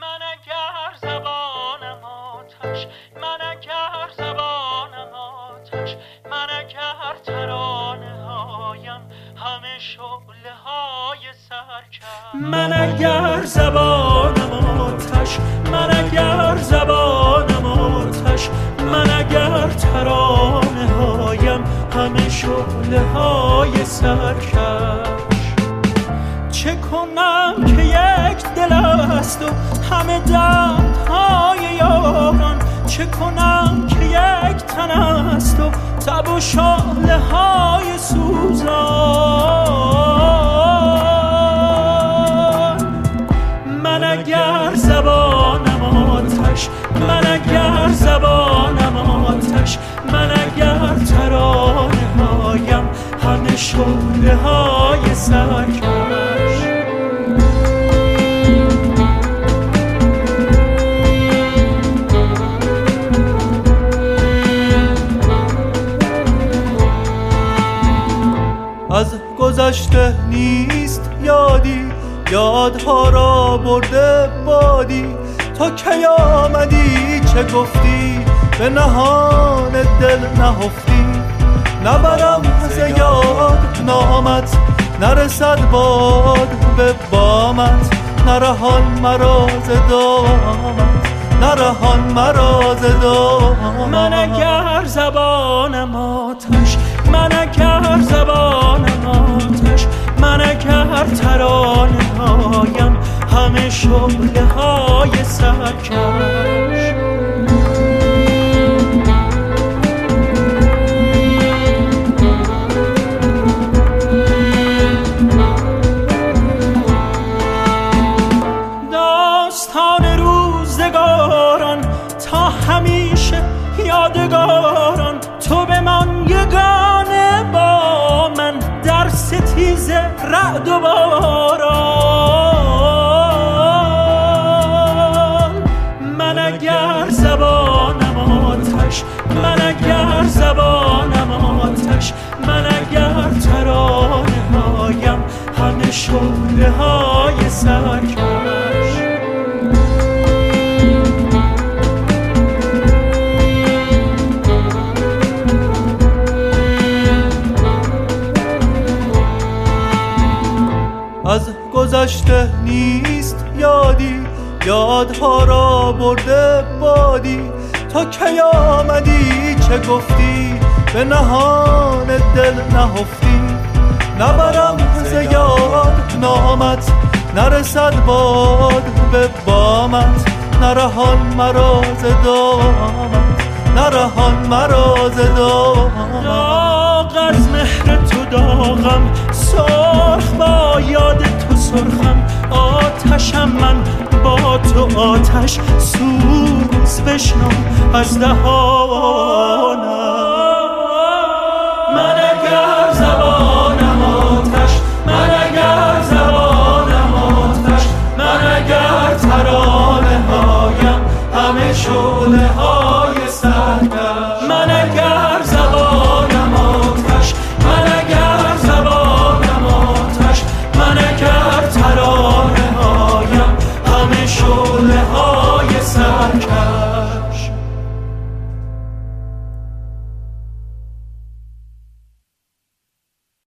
من اگر زبانم آتش، من اگر زبانم آتش، من اگر ترانه هایم همه شعله های سرکش. من اگر زبانم آتش، من اگر زبانم آتش، من اگر ترانه هایم همه شعله های سرکش. چه کنم که یک دل است و همه دردهای یاران، چه کنم که یک تن است و تب و شعله های سوزان. من اگر زبانم آتش، من اگر زبانم آتش، من اگر ترانه هایم همه شعله های سرکش. از گذشته نیست یادی، یادها را برده بادی. تو کی آمدی چه گفتی، به نهان دل نهفتی. نبرم ز یاد نامت، نرسد باد به بامت. نرهان مرا ز دامت، نرهان مرا ز دامت. من اگر زبانم آتش، من اگر زبانم آتش، من اگر ترانه هایم همه شعله های سرکش. داستان روزگاران تا همیشه یادگاران، تو بمان یگانه با من در ستیز رعد و باران. من اگر زبانم آتش، من اگر زبانم آتش، من اگر ترانه هایم همه شعله های سرکش. از گذشته نیست یادی، یادها را برده بادی. تو کی آمدی چه گفتی، به نهان دل نهفتی. نبرم ز یاد نامت، نرسد باد به بامت. نرهان مرا ز دامت، نرهان مرا ز دامت. داغ از مهر تو داغم، سرخ با یاد تو سرخم. آتشم من با تو آتش، سوز بشنو از دهانم.